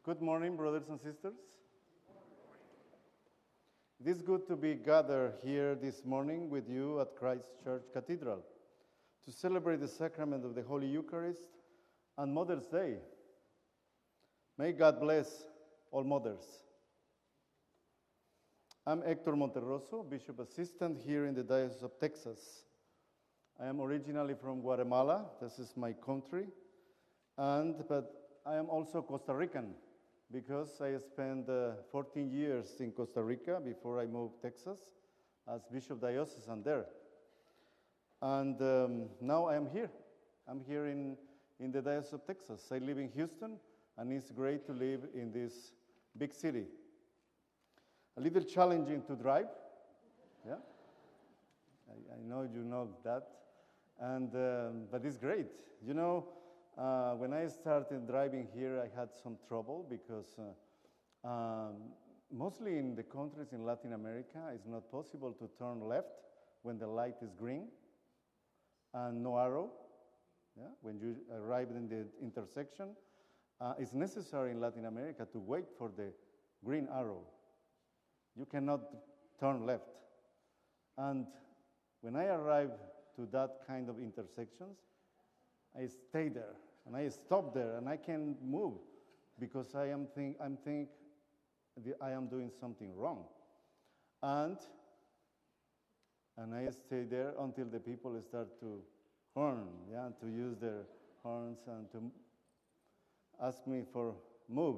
Good morning, brothers and sisters. It is good to be gathered here this morning with you at Christ Church Cathedral to celebrate the sacrament of the Holy Eucharist and Mother's Day. May God bless all mothers. I'm Hector Monterroso, Bishop Assistant here in the Diocese of Texas. I am originally from Guatemala. This is my country. But I am also Costa Rican because I spent 14 years in Costa Rica before I moved to Texas as Bishop Diocesan there. And now I am here. I'm here in the Diocese of Texas. I live in Houston, and it's great to live in this big city. A little challenging to drive, yeah? I know you know that, but it's great. You know, when I started driving here, I had some trouble because mostly in the countries in Latin America, it's not possible to turn left when the light is green and no arrow. Yeah? When you arrive in the intersection, it's necessary in Latin America to wait for the green arrow. You cannot turn left. And when I arrive to that kind of intersections, I stay there and I stop there and I can't move because I am doing something wrong. And I stay there until the people start to horn, yeah, to use their horns and to ask me for move.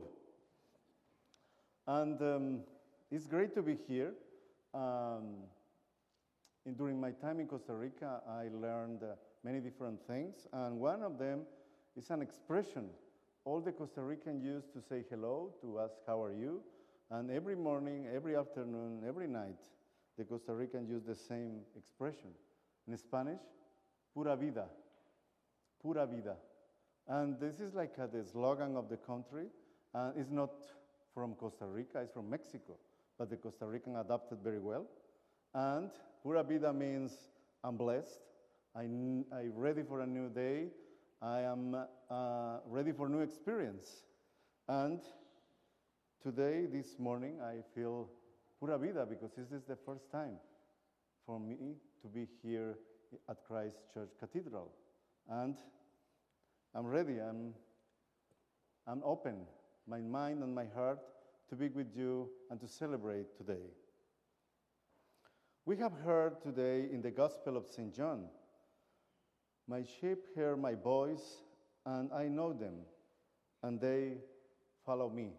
And it's great to be here. During my time in Costa Rica, I learned many different things, and one of them is an expression. All the Costa Ricans use to say hello, to ask how are you, and every morning, every afternoon, every night, the Costa Ricans use the same expression. In Spanish, pura vida, pura vida. And this is like the slogan of the country. It's not from Costa Rica, it's from Mexico, but the Costa Rican adopted very well. And pura vida means I'm blessed, I'm ready for a new day, I am ready for new experience. And today, this morning, I feel pura vida because this is the first time for me to be here at Christ Church Cathedral. And I'm ready, I'm open, my mind and my heart to be with you and to celebrate today. We have heard today in the Gospel of St. John, "My sheep hear my voice, and I know them, and they follow me."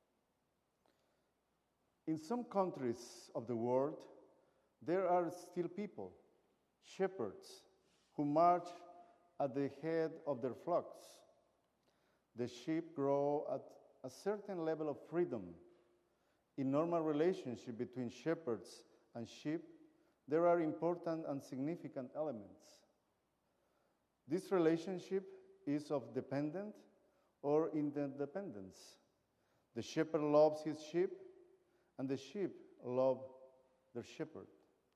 In some countries of the world, there are still people, shepherds, who march at the head of their flocks. The sheep grow at a certain level of freedom. In normal relationship between shepherds and sheep, there are important and significant elements. This relationship is of dependent or interdependence. The shepherd loves his sheep, and the sheep love their shepherd.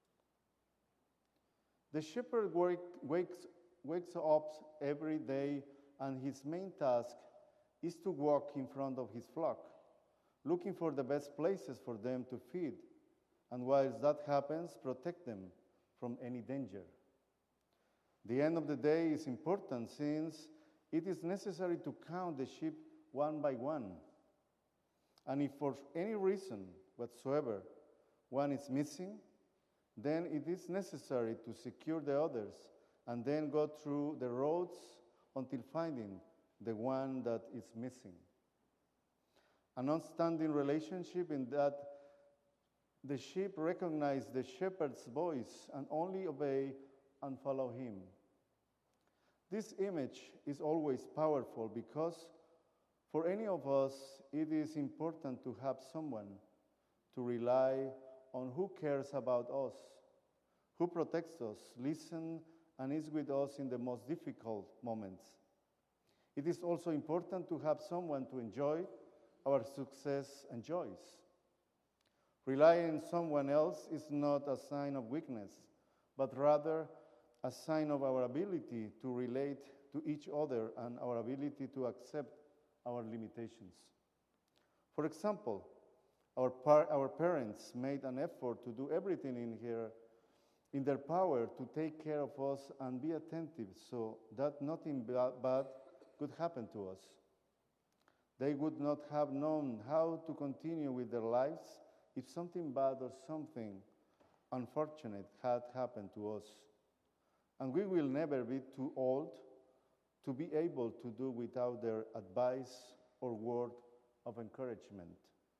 The shepherd wakes up every day, and his main task is to walk in front of his flock, looking for the best places for them to feed, and whilst that happens, protect them from any danger. The end of the day is important since it is necessary to count the sheep one by one. And if for any reason whatsoever one is missing, then it is necessary to secure the others and then go through the roads until finding the one that is missing. An outstanding relationship in that the sheep recognize the shepherd's voice and only obey and follow him. This image is always powerful because for any of us, it is important to have someone to rely on who cares about us, who protects us, listens, and is with us in the most difficult moments. It is also important to have someone to enjoy our success and joys. Relying on someone else is not a sign of weakness, but rather a sign of our ability to relate to each other and our ability to accept our limitations. For example, our parents made an effort to do everything in their power to take care of us and be attentive so that nothing bad could happen to us. They would not have known how to continue with their lives if something bad or something unfortunate had happened to us. And we will never be too old to be able to do without their advice or word of encouragement.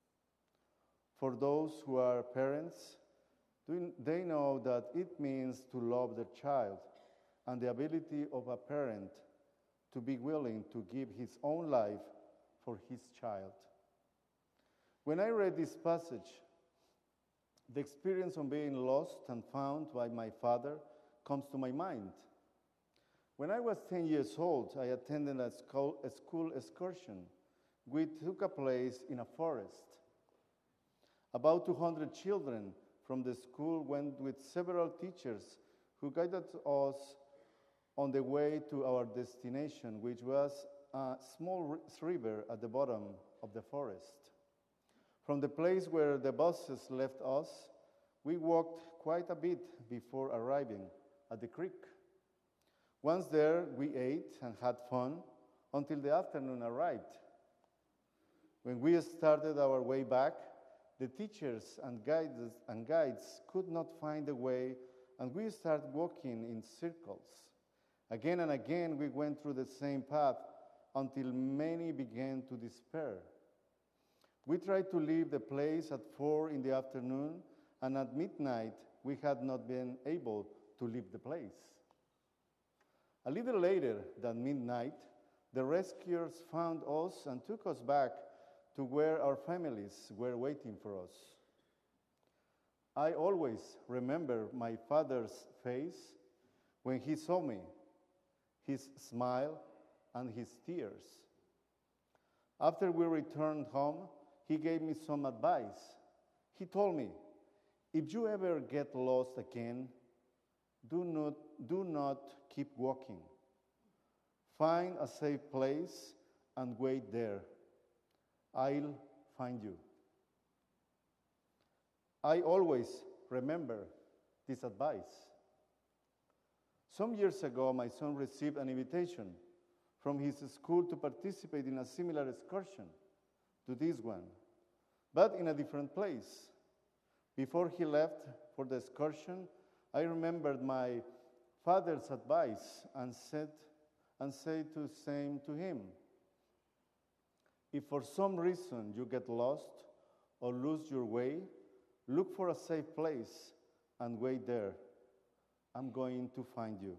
For those who are parents, they know that it means to love their child and the ability of a parent to be willing to give his own life for his child. When I read this passage, the experience of being lost and found by my father comes to my mind. When I was 10 years old, I attended a school excursion which took place in a forest. About 200 children from the school went with several teachers who guided us on the way to our destination, which was a small river at the bottom of the forest. From the place where the buses left us, we walked quite a bit before arriving at the creek. Once there, we ate and had fun until the afternoon arrived. When we started our way back, the teachers and guides could not find the way, and we started walking in circles. Again and again, we went through the same path until many began to despair. We tried to leave the place at 4 in the afternoon, and at midnight, we had not been able to leave the place. A little later than midnight, the rescuers found us and took us back to where our families were waiting for us. I always remember my father's face when he saw me, his smile and his tears. After we returned home, he gave me some advice. He told me, if you ever get lost again, do not keep walking. Find a safe place and wait there. I'll find you. I always remember this advice. Some years ago, my son received an invitation from his school to participate in a similar excursion to this one, but in a different place. Before he left for the excursion, I remembered my father's advice and said the same to him. If for some reason you get lost or lose your way, look for a safe place and wait there. I'm going to find you.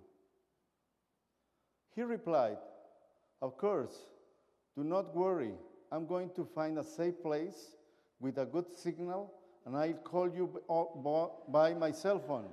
He replied, of course, do not worry. I'm going to find a safe place with a good signal, and I'll call you by my cell phone.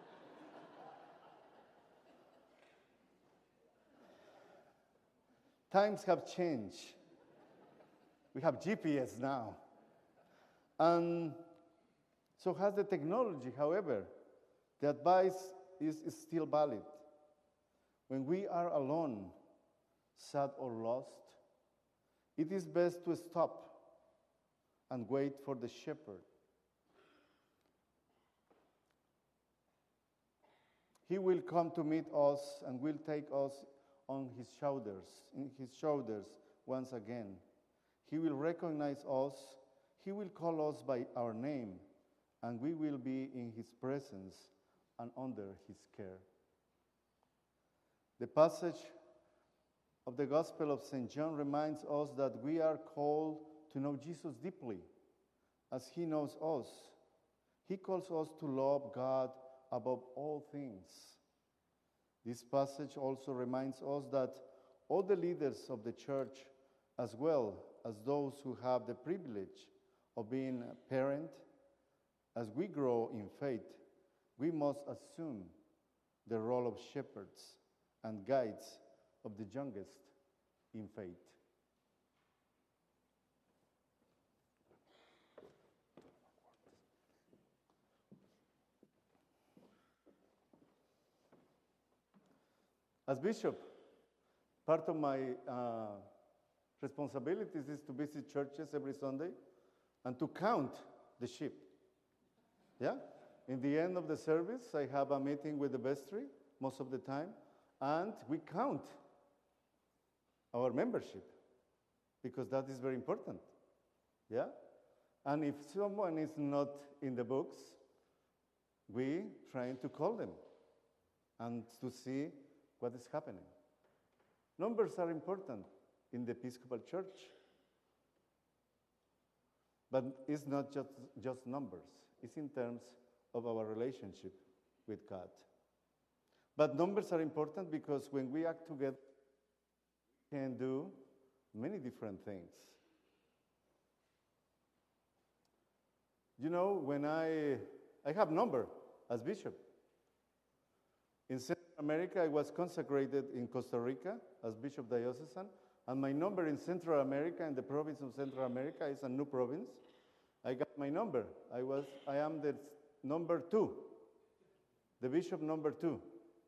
Times have changed. We have GPS now. And so has the technology. However, the advice is still valid. When we are alone, sad or lost, it is best to stop and wait for the shepherd. He will come to meet us and will take us on his shoulders once again. He will recognize us. He will call us by our name, and we will be in his presence and under his care. The passage of the Gospel of St. John reminds us that we are called to know Jesus deeply, as he knows us. He calls us to love God above all things. This passage also reminds us that all the leaders of the church, as well as those who have the privilege of being a parent, as we grow in faith, we must assume the role of shepherds and guides of the youngest in faith. As bishop, part of my responsibilities is to visit churches every Sunday and to count the sheep. Yeah? In the end of the service, I have a meeting with the vestry most of the time, and we count our membership because that is very important. Yeah? And if someone is not in the books, we try to call them and to see what is happening. Numbers are important in the Episcopal Church. But it's not just numbers. It's in terms of our relationship with God. But numbers are important because when we act together, we can do many different things. You know, when I have number as bishop. In Central America, I was consecrated in Costa Rica as Bishop Diocesan, and my number in Central America, in the province of Central America, is a new province. I got my number. I am the number 2, the bishop number 2.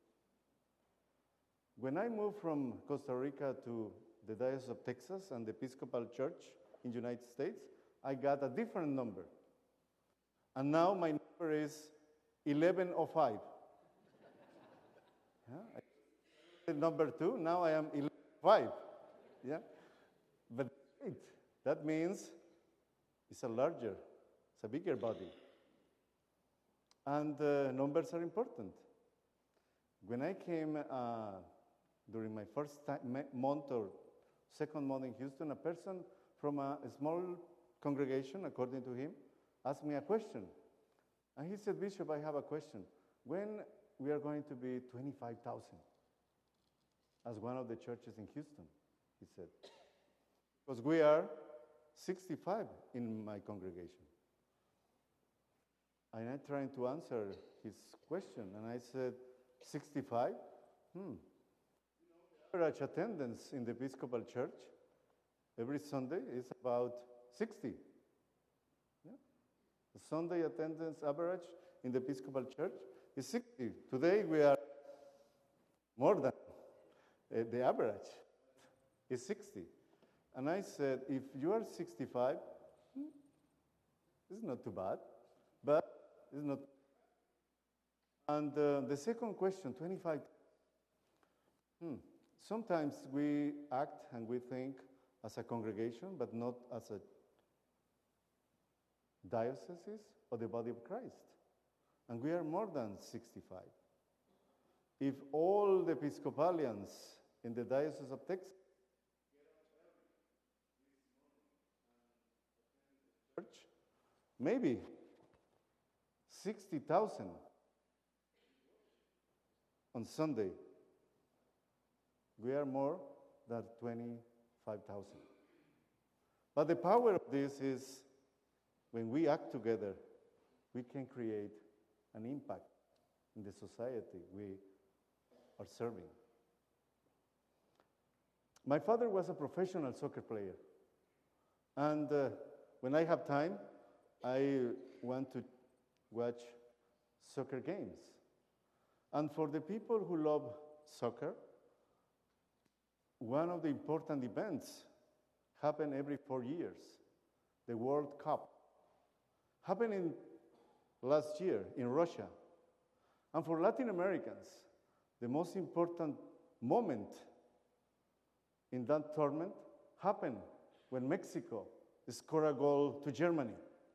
When I moved from Costa Rica to the Diocese of Texas and the Episcopal Church in the United States, I got a different number. And now my number is 1105. Yeah, number 2, now I am 1105. Yeah? But wait, that means it's it's a bigger body. And numbers are important. When I came during my first month or second month in Houston, a person from a small congregation, according to him, asked me a question. And he said, Bishop, I have a question. When we are going to be 25,000 as one of the churches in Houston, he said. Because we are 65 in my congregation. And I'm trying to answer his question, and I said, 65? Average attendance in the Episcopal Church every Sunday is about 60. Yeah? The Sunday attendance average in the Episcopal Church is 60. Today we are more than the average is 60. And I said, if you are 65, it's not too bad, but it's not. And the second question, 25. Sometimes we act and we think as a congregation, but not as a diocese or the body of Christ. And we are more than 65. If all the Episcopalians in the Diocese of Texas church, maybe 60,000 on Sunday, we are more than 25,000. But the power of this is when we act together, we can create an impact in the society we are serving. My father was a professional soccer player. And when I have time, I want to watch soccer games. And for the people who love soccer, one of the important events happen every 4 years, the World Cup. Happened in last year in Russia. And for Latin Americans, the most important moment in that tournament happened when Mexico scored a goal to Germany.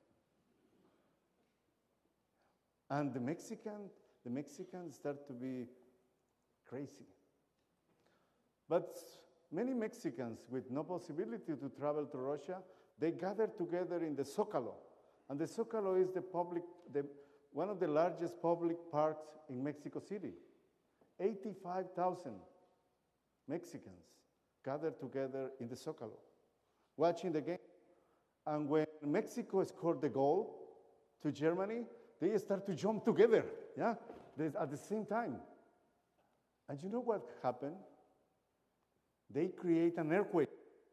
And the Mexicans start to be crazy. But many Mexicans with no possibility to travel to Russia, they gather together in the Zócalo. And the Zócalo is one of the largest public parks in Mexico City. 85,000 Mexicans gathered together in the Zócalo, watching the game. And when Mexico scored the goal to Germany, they start to jump together, yeah, at the same time. And you know what happened? They create an earthquake.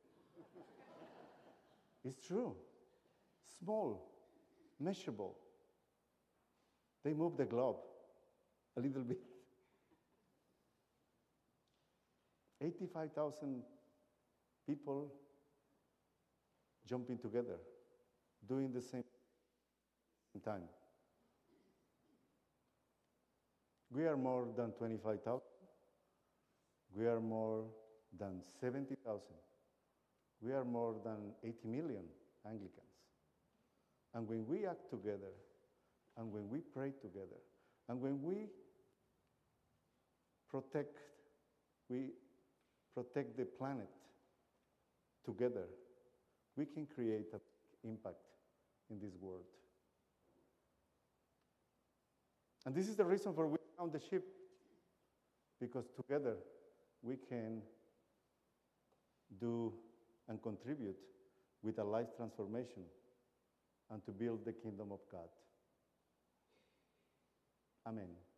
It's true. Small, measurable. They move the globe a little bit. 85,000 people jumping together, doing the same time. We are more than 25,000. We are more than 70,000. We are more than 80 million Anglicans. And when we act together, and when we pray together, and when we protect the planet together, we can create an impact in this world. And this is the reason for we found the ship, because together we can do and contribute with a life transformation and to build the kingdom of God. Amen.